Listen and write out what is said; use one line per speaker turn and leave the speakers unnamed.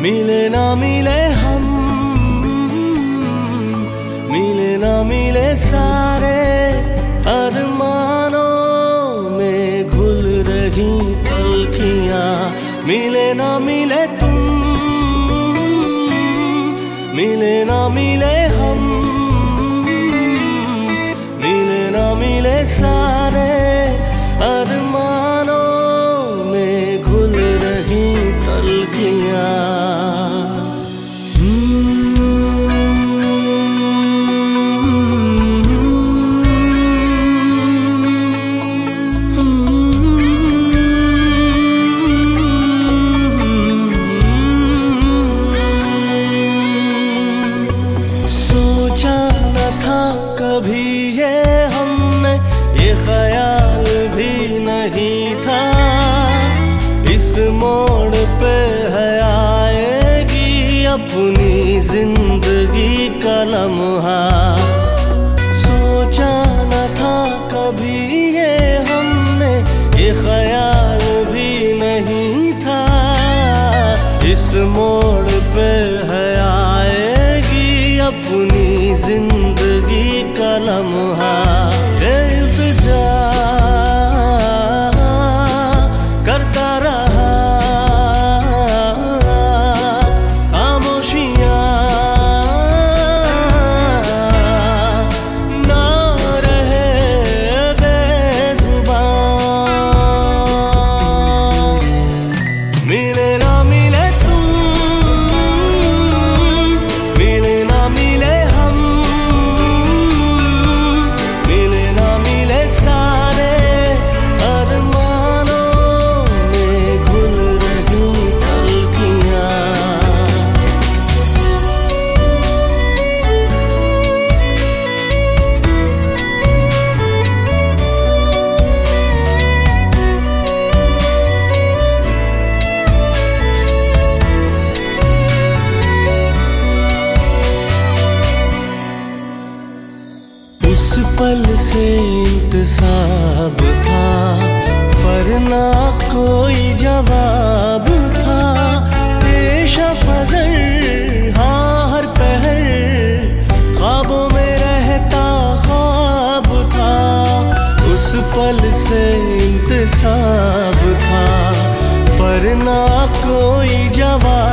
मिले ना मिले हम, मिले ना मिले सारे अरमानों में घुल रही पलकियां। मिले ना मिले तुम, मिले ना मिले हम, मिले ना मिले सारे अरमानों में घुल रही पलकियां। कभी ये हमने ये ख्याल भी नहीं था, इस मोड़ पे है आएगी अपनी जिंदगी का लम्हा। सोचा न था कभी ये हमने ये ख्याल भी नहीं था, इस मोड़ पे है आएगी अपनी जिंदगी का लम्हा। ये इल्तिजा करता रहा खामोशियां, ना रहे बेजुबान। मिले ना मिले तुम, मिले ना मिले हम, उस पल से इंतसाब था पर ना कोई जवाब था। पेशा फजर हाँ हर पहर ख्वाबों में रहता ख्वाब था। उस पल से इंतसाब था पर ना कोई जवाब